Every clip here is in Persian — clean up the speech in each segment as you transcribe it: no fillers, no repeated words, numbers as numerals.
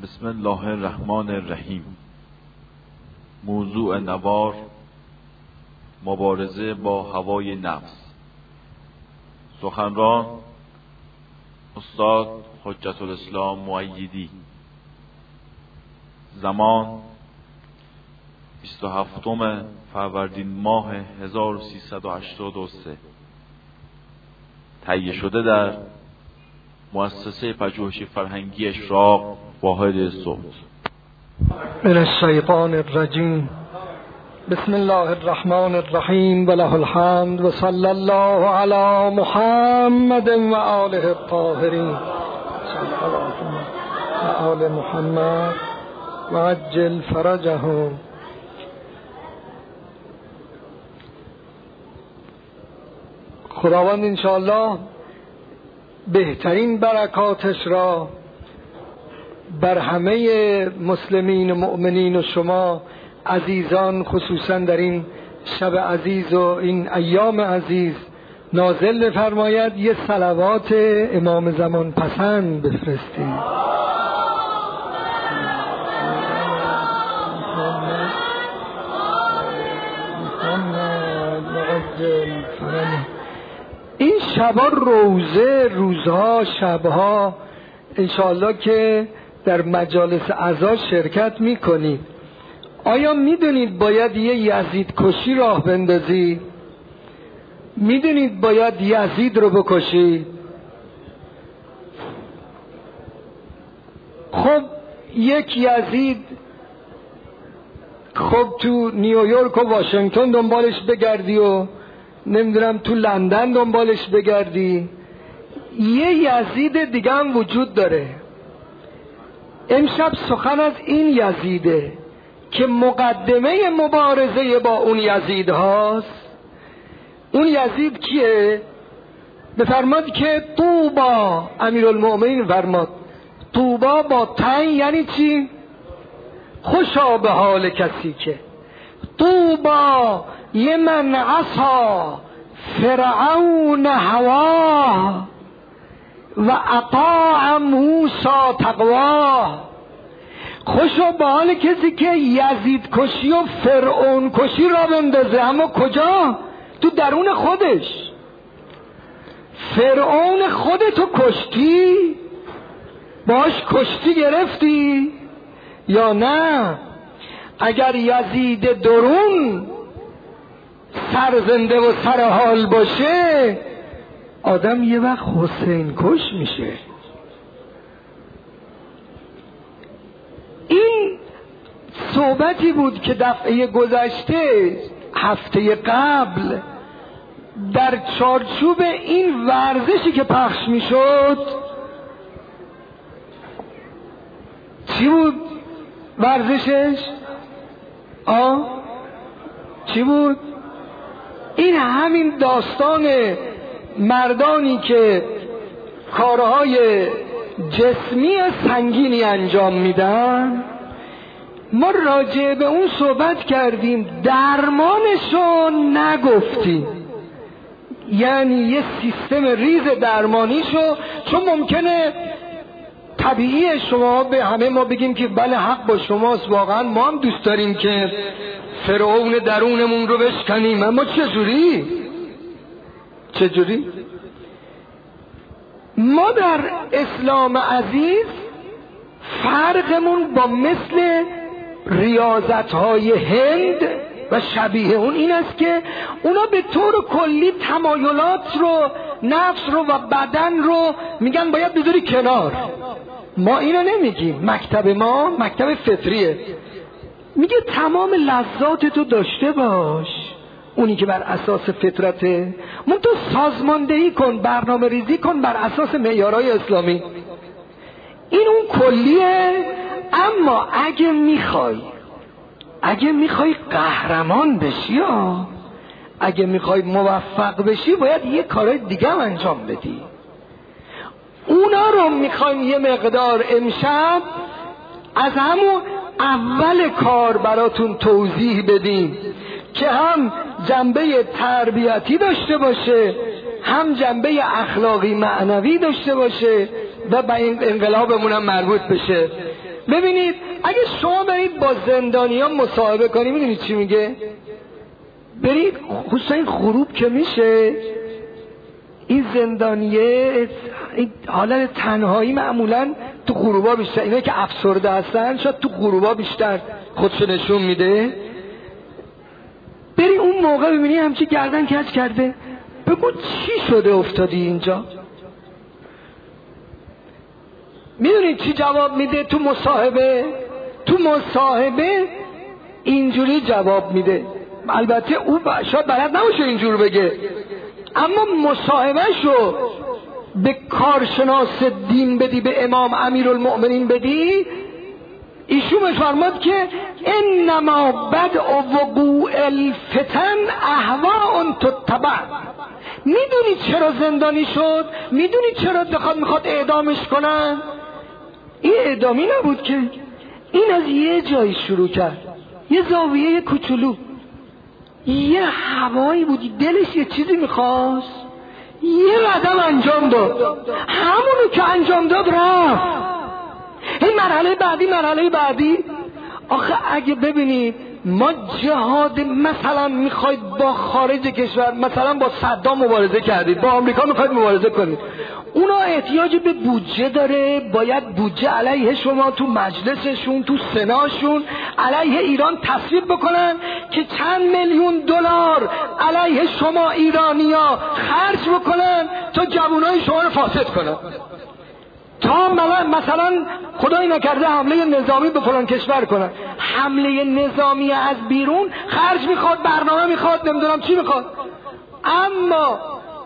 بسم الله الرحمن الرحیم. موضوع نوار، مبارزه با هوای نفس. سخنران استاد حجت الاسلام مؤیدی. زمان 27 فروردین ماه 1383. تهیه شده در مؤسسه پژوهش فرهنگی اشراق واحد صوت. من الشیطان الرجیم. بسم الله الرحمن الرحیم و له الحمد و صلی الله علی محمد و آله الطاهرین و آل محمد و عجل فرجهم. خداوند انشاءالله بهترین برکاتش را بر همه مسلمین و مؤمنین و شما عزیزان، خصوصا در این شب عزیز و این ایام عزیز نازل بفرماید. یه صلوات امام زمان پسند بفرستید. این شبا روزها شبها انشاءالله که در مجالس عزا شرکت میکنید. آیا میدونید باید یه یزید کشی راه بندازید؟ میدونید باید یزید رو بکشید؟ خب یک یزید، خب تو نیویورک و واشنگتن دنبالش بگردی و نمیدونم تو لندن دنبالش بگردی، یه یزید دیگه هم وجود داره. امشب سخن از این یزیده که مقدمه مبارزه با اون یزید هاست. اون یزید کیه؟ بفرماد که طوبا، امیرالمؤمنین فرماد طوبا با تن یعنی چی؟ خوشا به حال کسی که طوبا یمن عصا فرعون هوا و اطاع موسی تقوا. خوشا به حال کسی که یزید کشی و فرعون کشی را بندازه، اما کجا؟ تو درون خودش. فرعون خودتو کشتی؟ باش کشتی گرفتی یا نه؟ اگر یزید درون سرزنده و سرحال باشه، آدم یه وقت حسین کش میشه. این صحبتی بود که دفعه گذشته، هفته قبل، در چارچوب این ورزشی که پخش میشد. چی بود ورزشش؟ چی بود؟ این همین داستان مردانی که کارهای جسمی سنگینی انجام میدن. ما راجع به اون صحبت کردیم، درمانشو نگفتیم، یعنی یه سیستم ریز درمانیشو. چون ممکنه طبیعی شما به همه ما بگیم که بله حق با شماست، واقعا ما هم دوست داریم که فرعون درونمون رو بشکنیم، اما چجوری؟ ما در اسلام عزیز فرقمون با مثل ریاضت‌های هند و شبیه اون این است که اونا به طور کلی تمایلات رو، نفس رو و بدن رو میگن باید بذاری کنار. ما اینو نمیگیم. مکتب ما مکتب فطریه، میگه تمام لذات تو داشته باش، اونی که بر اساس فطرته، تو سازماندهی کن، برنامه ریزی کن بر اساس معیارهای اسلامی. این اون کلیه. اما اگه میخوای قهرمان بشی، اگه میخوای موفق بشی، باید یه کارهای دیگه هم انجام بدی. اونا رو میخوایم یه مقدار امشب از همون اول کار براتون توضیح بدیم که هم جنبه تربیتی داشته باشه، هم جنبه اخلاقی معنوی داشته باشه و به این انقلابمون هم مربوط بشه. ببینید اگه شما برید با زندانیان مصاحبه کنید میدونید چی میگه؟ برید خصوصا این غروب که میشه، این زندانیه این حالت تنهایی معمولا تو غروبا بیشتر، اینایی که افسرده هستن شاید تو غروبا بیشتر خودشو نشون میده. بری اون موقع ببینی همچی گردن کج کرده، بگو چی شده افتادی اینجا؟ میدونید چی جواب میده تو مصاحبه؟ تو مصاحبه اینجوری جواب میده، البته او شاید بلد نباشه اینجور بگه، اما مصاحبهشو به کارشناس دین بدی، به امام امیرالمؤمنین بدی، ایشون میفرماد که انما بدء وقوع الفتن اهواء تتبع. میدونی چرا زندانی شد؟ میدونی چرا میخواد اعدامش کنن؟ این اعدامی نبود که، این از یه جایی شروع کرد، یه زاویه کوچولو، یه هوایی بود، دلش یه چیزی میخواست، یه قدم انجام داد، همونو که انجام داد رفت. این مرحله بعدی. آخه اگه ببینید ما جهاد مثلا میخواید با خارج کشور، مثلا با صدام مبارزه کردید، با آمریکا میخواید مبارزه کنید، اونا احتیاج به بودجه داره، باید بودجه علیه شما تو مجلسشون، تو سناشون علیه ایران تصویب بکنن که چند میلیون دلار علیه شما ایرانیا خرج بکنن تا جوانای شما رو فاسد کنن، تا مثلا خدایی نکرده حمله نظامی به فلان کشور کنن. حمله نظامی از بیرون خرج میخواد، برنامه میخواد، نمیدونم چی میخواد، اما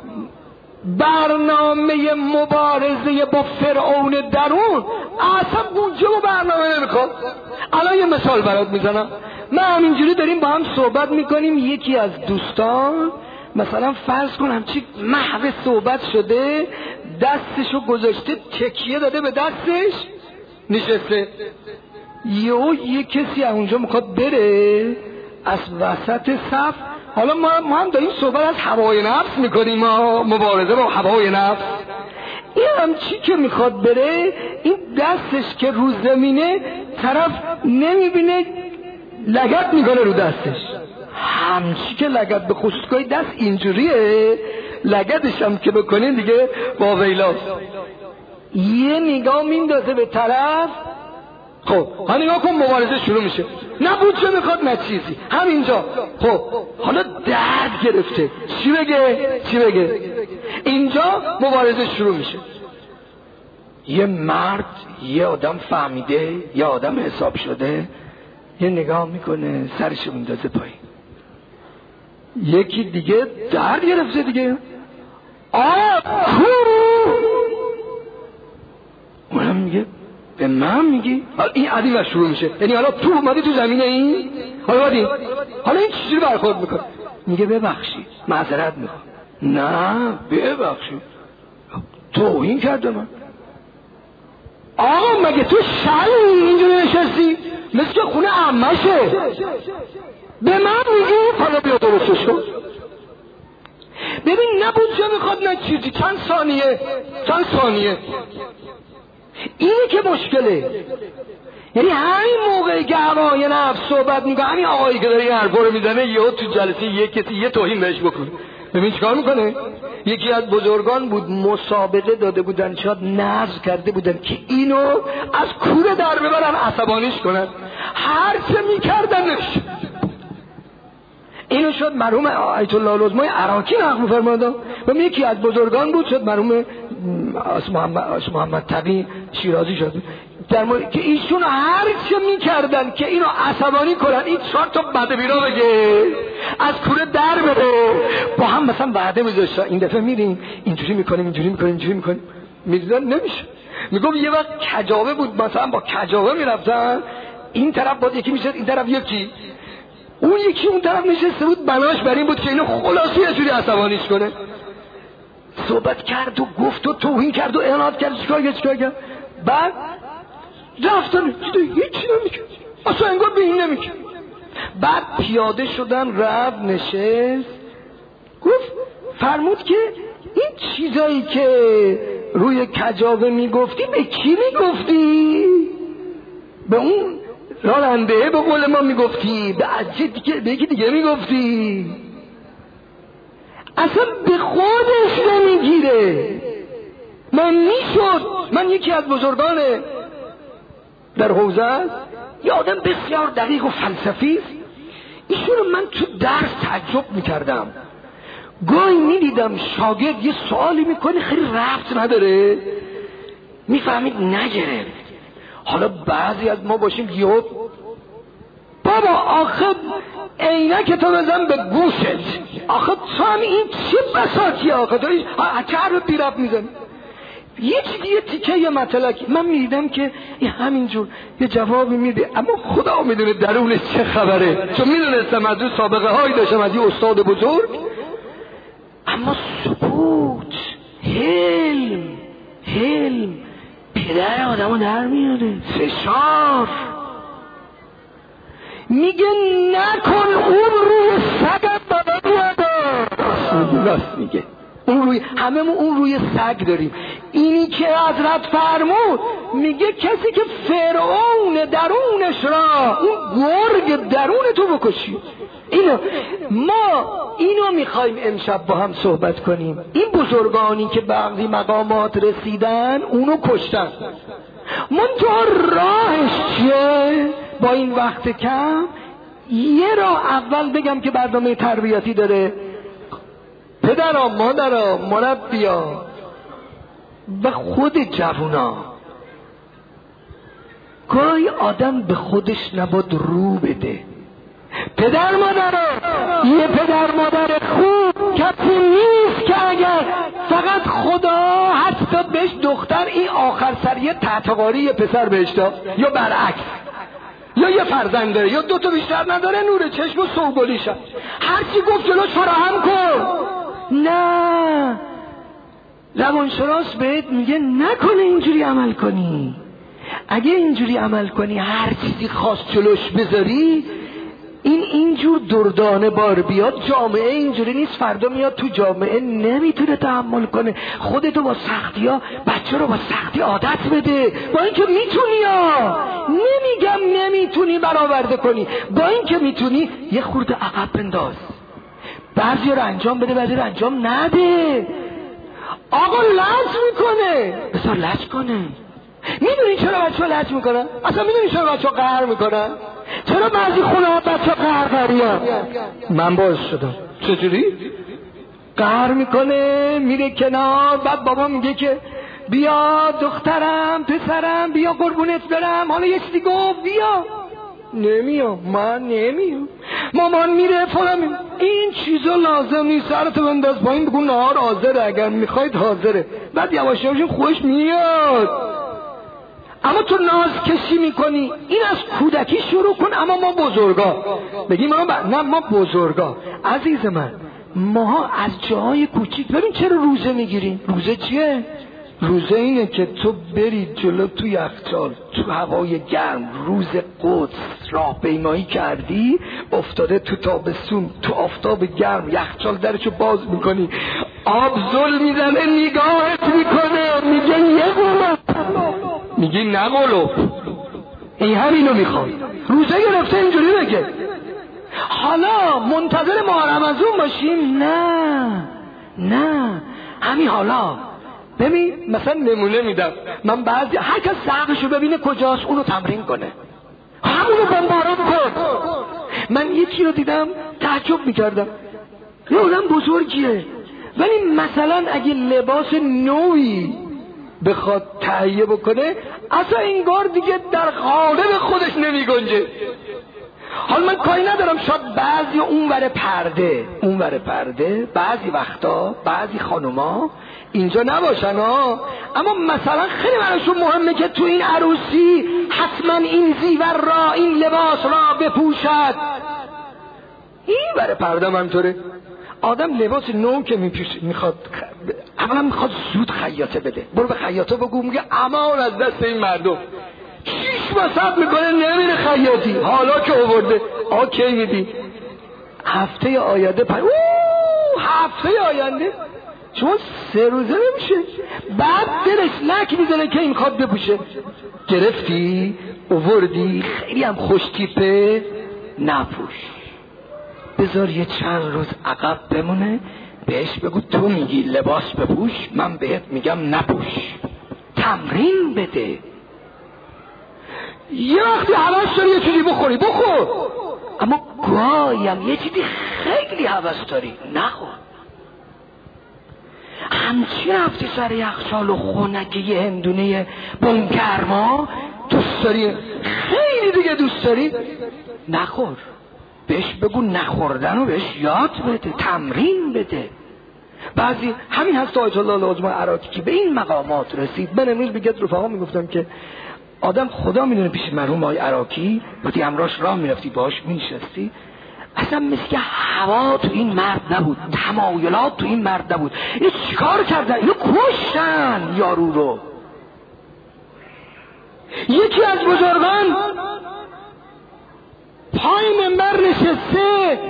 برنامه مبارزه با فرعون درون اصلا بودجه و برنامه نمیخواد. الان یه مثال برات میزنم، من همینجوری داریم با هم صحبت میکنیم، یکی از دوستان مثلا فرض کنم چی محو صحبت شده، دستشو گذاشته تکیه داده به دستش نشسته، یه کسی از اونجا میخواد بره از وسط صف، حالا ما هم داریم صحبت از هوای نفس میکنیم، مبارزه با هوای نفس، این هم چی که میخواد بره، این دستش که رو زمینه طرف نمیبینه، لگد میکنه رو دستش، همچی که لگد به خصوصای دست اینجوریه، لگدش هم که بکنین دیگه با ویلاست، یه نگاه میندازه به طرف. خب ها نگاه کن، مبارزه شروع میشه، نه بودجه میخواد نه چیزی، همینجا. خب حالا درد گرفته، چی بگه؟ اینجا مبارزه شروع میشه، یه مرد، یه آدم فهمیده، یه آدم حساب شده، یه نگاه میکنه، سرشو میندازه پایین. یکی دیگه درد گرفته دیگه، اونم میگه به من میگی؟ این عدی و شروع میشه، یعنی حالا تو اومدی تو زمینه این، حالا این چیزی برخورد میکنه، میگه ببخشید معذرت میخوام، نه ببخشید توهین کرده من. آقا مگه تو شلی اینجوری نشستی مثل که خونه عمشه، به من میگی حالا بیا درست شد. ببین نه بودجه میخواد نه چیزی، چند ثانیه اینه که مشکله. یعنی همین موقعی که هوای نفس صحبت میکنه، همین آقایی که داره این حرفا رو میزنه، یهو تو جلسه یک کسی یه توهین بهش بکنه، ببین چیکار میکنه. یکی از بزرگان بود، مسابقه داده بودن، شاید نذر کرده بودن که اینو از کوره در ببرن عصبانیش کنن، هرچه میکردنش. اینو شد مرحوم آیت الله العظمای عراقی نقل می‌فرمایند، و یکی از بزرگان بود، شد مرحوم محمد تقی شیرازی شد، در مورد که ایشون هر چه میکردن که اینو عصبانی کنن، این 4 تا بده بیرا بگه، از کوره در بره، با هم مثلا وعده میذاشتن این دفعه میریم اینجوری میکنیم میدیدن نمیشه. میگم یه وقت کجاوه بود، مثلا با کجاوه میرفتن، این طرف باید یکی میشد، این طرف یکی، اون یکی اون طرف نشسته بود، بناش بر این بود که اینو خلاصی یه جوری عصبانیش کنه. صحبت کرد و گفت و توهین کرد و اعانت کرد، چیکار کرد، بعد رفتن هیچی نمیکرد، اصلا انگار به این نمیکرد. بعد پیاده شدن، رفت نشست، گفت فرمود که این چیزایی که روی کجاوه میگفتی به کی میگفتی؟ به اون راننده به قول ما میگفتی، به یکی دیگه میگفتی، اصلا به خودش نمیگیره. من یکی از بزرگان در حوزه است، یه آدم بسیار دقیق و فلسفی است. ایشونو من تو درس تعجب میکردم، گاهی میدیدم شاگرد یه سوالی میکنه خیلی ربط نداره، میفهمید نگرفت. حالا بعضی از ما باشیم یهو بابا آخه عینک تو بزن به گوشت، آخه تو هم این چه بساطیه، آخه تو چه حرف بی ربط میزنی. یه چیزی یه تیکه یه مطلقی من میدیدم که این همینجور یه جوابی میده، اما خدا میدونه درونش چه خبره، چون میدونستم از اون سابقه هایی داشتم از این استاد بزرگ. اما سکوت، حلم پدر آدمو در میاره. فشار میگه نکن، اون روی سگت بابا بیاده. راست میگه، همه اون روی سگ داریم. اینی که حضرت فرمود میگه کسی که فرعون درونش را، اون گرگ درون تو بکشی. ما اینو میخوایم امشب با هم صحبت کنیم. این بزرگانی که بعضی مقامات رسیدن اونو کشتن، منتها راهش چیه؟ با این وقت کم یه راه اول بگم که برنامه تربیتی داره، پدرها، مادرها، مربیا و خود جوونا. گاهی آدم به خودش نباید رو بده. پدر مادرها، یه پدر مادر خوب کسی نیست که اگر فقط خدا حتی بهش دختر این آخر سریه تحتقاری یه پسر بهش داد، یا برعکس، یا یه فرزند داره یا دو تا بیشتر نداره، نور چشم و سوگلی شد، هرچی گفت جلوش فراهم کن. نه، روانشناس بهت میگه نکنه اینجوری عمل کنی. اگه اینجوری عمل کنی، هر چیزی خاص جلوش بذاری، اینجور دردانه بار بیاد. جامعه اینجوری نیست، فردا میاد تو جامعه نمیتونه تحمل کنه، خودتو با سختی ها بچه رو با سختی عادت بده. با اینکه میتونی نمیگم نمیتونی برآورده کنی، با اینکه میتونی یه خورده عقب بنداز، بعضی رو انجام بده، بعضی رو انجام نده. آقا لج میکنه، بذار لج کنه. میدونی چرا بچه ها لج میکنن؟ اصلا میدونی چرا بچه ها قهر میکنن؟ چرا بعضی خونه ها بچه ها قهرقری ها؟ من باعث شدم. چجوری؟ قهر میکنه، میره کنار، بعد بابا میگه که بیا دخترم پسرم بیا قربونت برم، حالا یه چیزی گفت بیا. نمیام، من نمیام. مامان میره فلان. این چیزا لازم نیست، سرتو بنداز پایین، بگو نهار حاضره، اگر میخواید حاضره. بعد یواش یواش خوش میاد. اما تو ناز کشی میکنی، این از کودکی شروع کن. اما ما بزرگا بگیم نه، ما بزرگا عزیز من، ما از جاهای کوچیک ببین چرا روزه میگیریم. روزه چیه؟ روزه اینه که تو بری جلو تو یخچال تو هوای گرم، روز قدس راهپیمایی کردی، افتاده تو تابستون تو آفتاب گرم، یخچال درشو باز میکنی، آب زل میزنه نگاهت میکنه، میگه یه قلوب، میگی نه قلوب، این همینو میخواد. روزه گرفته اینجوری بگه. حالا منتظر ماه رمضان باشیم؟ نه همین حالا. ببین مثلا نمونه میدم، من بعضی هر کس سقفشو ببینه کجاست اونو تمرین کنه، همونو بمباران کن. من یکی رو دیدم تعجب میکردم، یه آدم بزرگیه، ولی مثلا اگه لباس نوی بخواد تهیه بکنه اصلا انگار دیگه در قالب خودش نمیگنجه. حالا من کاری ندارم، شاید بعضی اونور پرده بعضی وقتا بعضی خانوما اینجا نباشن اما مثلا خیلی براشون مهمه که تو این عروسی حتما این زیور را، این لباس را بپوشد. این بر پرده منطوره. آدم لباس نو که میخواد اولا میخواد زود خیاطه بده، برو به خیاطه بگو، میگه امان از دست این مردم 6 ماه میکنه نمیره خیاطی، حالا که آورده کی میدی؟ هفته آینده هفته آینده چون 3 روزه نمیشه، بعد دلش لک میزنه که این خواد بپوشه. گرفتی؟ اووردی خیلی هم خوش تیپه، نپوش، بذار یه چند روز عقب بمونه، بهش بگو تو میگی لباس بپوش، من بهت میگم نپوش، تمرین بده. یه وقتی هوس داری یه چیزی بخوری بخور، اما گاهیم یه چیزی خیلی هوس داری نخور. همچی رفتی سر یخچال و خونگی یه هندونه بنگرما دوست داری، خیلی دیگه دوست داری، نخور. بهش بگو نخوردن رو بهش یاد بده، تمرین بده. بعضی همین هست آیت الله العظمی عراقی که به این مقامات رسید. من امروز به رفقا میگفتم که آدم خدا میدونه پیش مرحوم آقای عراقی بودی امراش راه میرفتی باش مینشستی، اصلا مثل که هوا تو این مرد نبود، تمایلات تو این مرد نبود. اینو چیکار کردن؟ اینو کشتن یارو رو. یکی از بزرگان پای منبر نشسته،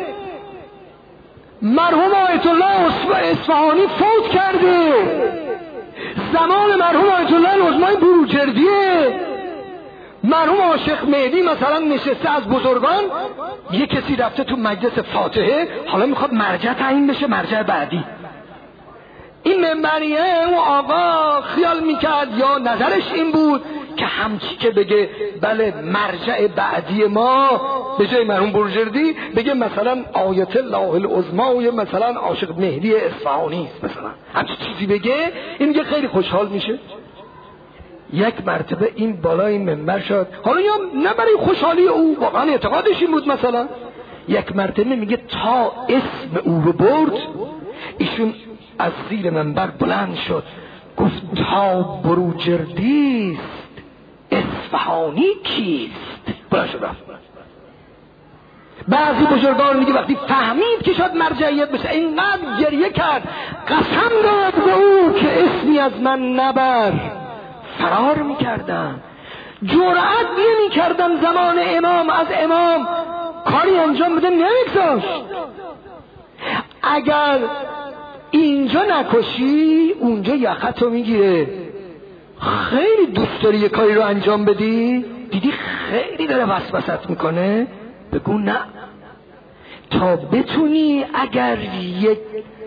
مرحوم آیت الله اصفهانی فوت کرده، زمان مرحوم آیت الله العظمی بروجردیه. مرحوم آقا شیخ مهدی مثلا نشسته از بزرگان، یه کسی رفته تو مجلس فاتحه، حالا میخواد مرجع تعیین بشه، مرجع بعدی. این منبریه اون آقا خیال میکرد یا نظرش این بود که همچی که بگه بله مرجع بعدی ما به جای مرحوم بروجردی بگه مثلا آیت الله العظمی یا مثلا عاشق مهدی اصفهانی است، مثلا همچی چیزی بگه، این میگه خیلی خوشحال میشه. یک مرتبه این بالای منبر شد، حالا یا نه برای خوشحالی او، واقعا اعتقادش این بود، مثلا یک مرتبه میگه تا اسم او رو برد، ایشون از زیر منبر بلند شد گفت تا بروجردی است اصفهانی کیست؟ بلند شد رفت. بعضی بزرگان میگه وقتی فهمید که شاید مرجعیت بشه اینقدر گریه کرد، قسم داد به او که اسمی از من نبر. فرار میکردن، جرأت نمیکردن زمان امام از امام کاری انجام بده، نمیگذاشت. اگر اینجا نکشی اونجا یخت میگیره. خیلی دوست داری یه کاری رو انجام بدی، دیدی خیلی داره وسوسه‌ت میکنه، بگو نه، تا بتونی اگر یک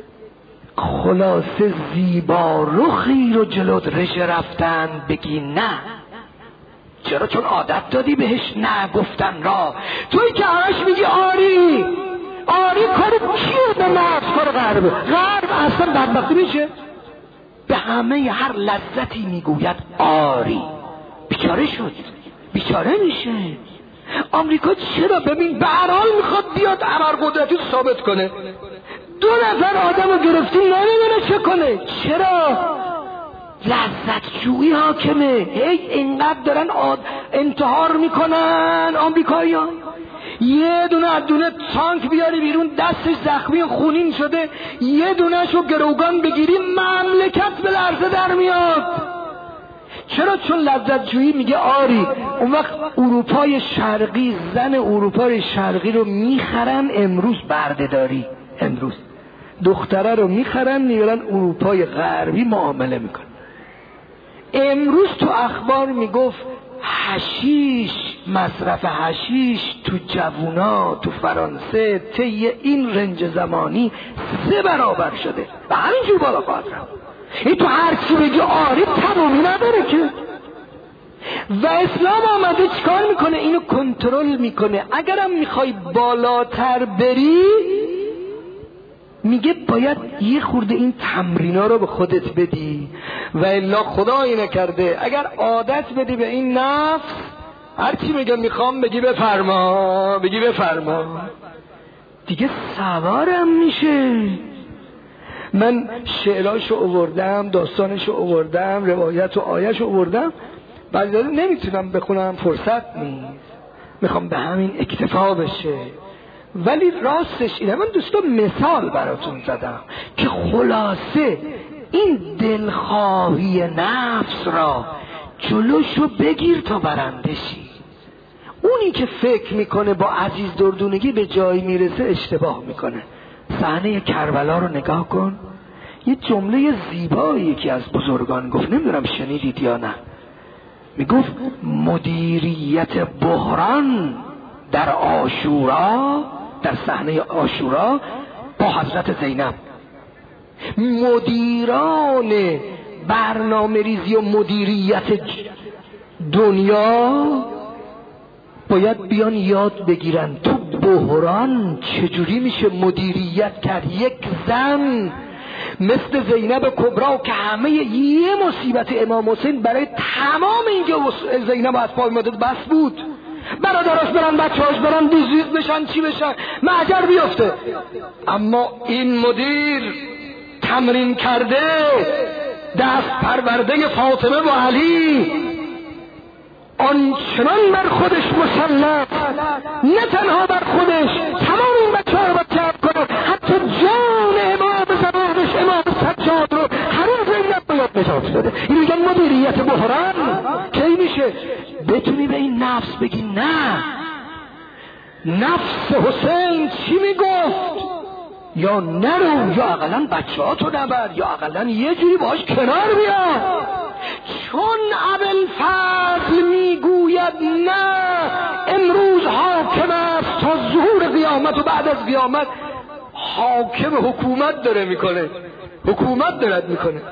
خلاصه زیبا رخی رو جلوت رژه رفتن بگی نه. چرا؟ چون عادت دادی بهش نه گفتن را. توی که همش میگی آری آری، کار کیه به نفس؟ کار غرب اصلا بدبختی میشه. به همه هر لذتی میگوید آری، بیچاره شد، بیچاره میشه. آمریکا چرا؟ ببین به هر حال میخواد بیاد ابرقدرتی رو ثابت کنه. 2 نفر آدم رو گرفتی نمیدونه چه کنه. چرا؟ لذت جویی حاکمه. هی اینقدر دارن انتحار میکنن آمریکایی ها. یه دونه از دونه تانک بیاری بیرون دستش زخمی خونین شده، یه دونه شو گروگان بگیری مملکت به لرزه در میاد. چرا؟ چون لذت جویی میگه آری. اون وقت اروپای شرقی، زن اروپای شرقی رو میخرن امروز بردهداری، امروز دختره رو میخرن میبرن اروپای غربی معامله میکنن. امروز تو اخبار میگفت حشیش، مصرف حشیش تو جوونا تو فرانسه طی این رنج زمانی 3 برابر شده و همینجور بالا خواهد رفت. این تو هر چی بگی آری تمامی نداره که. و اسلام آمده چیکار میکنه؟ اینو کنترل میکنه. اگرم میخوای بالاتر بری میگه باید یه خورده این تمرینا رو به خودت بدی، و الا خدایی نکرده اگر عادت بدی به این نفس، هر چی میگه میخوام بگی بفرما، بگی بفرما، دیگه سوارم میشه. من شعراشو آوردم، داستانشو آوردم، روایت و آیهشو آوردم، بعضی داده نمیتونم بخونم، فرصت نیست، میخوام به همین اکتفا بشه. ولی راستش اینه، من دوستا مثال براتون زدم که خلاصه این دلخواهی نفس را جلوشو بگیر تا برنده شی. اونی که فکر میکنه با عزیز دردونگی به جایی میرسه اشتباه میکنه. صحنه کربلا رو نگاه کن، یه جمله زیبایی یکی از بزرگان گفت، نمیدونم شنیدید یا نه. میگفت مدیریت بحران در عاشورا، در صحنه عاشورا با حضرت زینب. مدیران برنامه ریزی و مدیریت دنیا باید بیان یاد بگیرن تو بحران چجوری میشه مدیریت کرد. یک زن مثل زینب کبرا که همه یه مصیبت امام حسین برای تمام اینکه زینب از پای مدد بس بود، برادراش برن، بچه‌هاش برن، دیزیز بشن، چی بشن، مهجر بیفته. اما این مدیر تمرین کرده، دست پرورده فاطمه و علی، آنچنان بر خودش مسلط، نه تنها بر خودش، تمام این بچه‌ها رو بچه‌ها کنه، حتی جان امام زمانش امام سجاد رو هنوز زینب باید نجات بده. این میگن مدیریت بحران. کی میشه بتونی به این نفس بگی نه، نفس حسین چی میگفت؟ یا نرو، یا اقلا بچه‌هاتو نبر، یا اقلا یه جوری باش کنار بیا. چون ابوالفضل میگوید نه، امروز حاکم است تا ظهور قیامت و بعد از قیامت حاکم حکومت داره میکنه، حکومت دارد میکنه.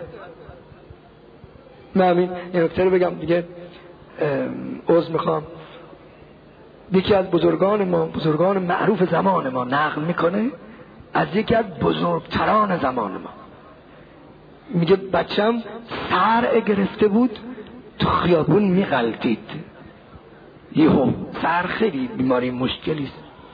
من همین این نکته رو بگم دیگه، عذر میخوام. یکی از بزرگان ما، بزرگان معروف زمان ما نقل میکنه از یکی از بزرگتران زمان ما، میگه بچم سرع گرفته بود تو خیابون میغلطید، یهو سر خیلی بیماری مشکلیست.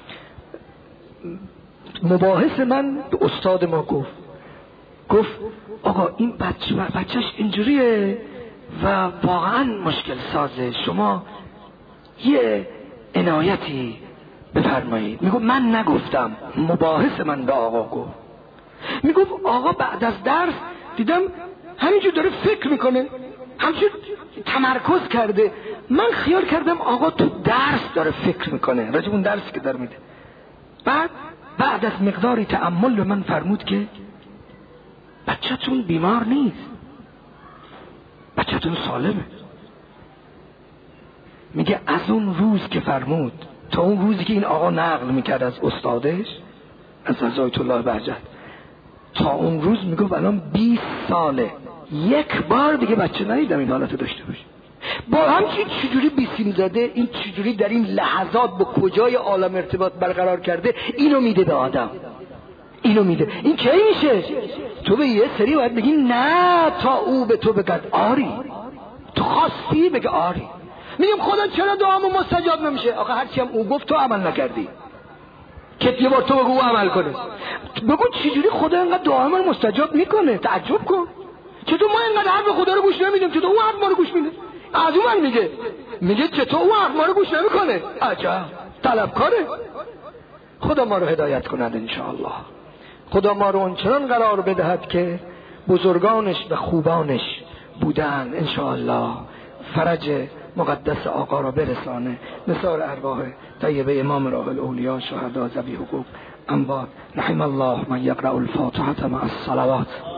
مباحث من به استاد ما گفت آقا این بچهش اینجوریه و واقعا مشکل سازه، شما یه عنایتی بفرمایید. میگفت من نگفتم، مباحث من به آقا گفت. میگفت آقا بعد از درس دیدم همینجور داره فکر میکنه، همینجور تمرکز کرده، من خیال کردم آقا تو درس داره فکر میکنه، راجب اون درسی که داره میده. بعد از مقداری تأمل به من فرمود که بچه‌تون بیمار نیست، بچه‌تون سالمه. میگه از اون روز که فرمود تا اون روزی که این آقا نقل میکرد از استادش، از رضایت الله بهجت، تا اون روز میگه الان 20 ساله یک بار دیگه بچه ندیدم این حالت داشته باشه. با همچین چجوری بیسیم زده، این چجوری در این لحظات با کجای عالم ارتباط برقرار کرده، اینو میده به آدم، اینو میده. این کی میشه؟ تو به یه سری باید بگی نه تا او به تو بگد آری، تو خواستی بگه آری. میگم خدا چرا دعامو مستجاب نمیشه؟ آخه هرچی هم او گفت تو عمل نکردی، که یه بار تو بگو او عمل کنه. بگو چجوری خدا اینقدر دعامو مستجاب میکنه؟ تعجب کن. چطور ما اینقدر حرف خدا رو گوش نمیدیم، چطور او حرف ما رو گوش میده؟ از اون من میگه چطور او حرف ما رو گوش نمیکنه؟ عجب طلبکاره. خدا ما رو هدایت کند انشاءالله. خدا ما رو اونچنان قرار بدهد که بزرگانش و خوبانش بودن انشاءالله فرج مقدس آقا را برسانه. نثار ارواح طیبه امام راح الاولیا شهدا ذوی حقوق اموات. رحم الله من یقرأ الفاتحه مع الصلوات.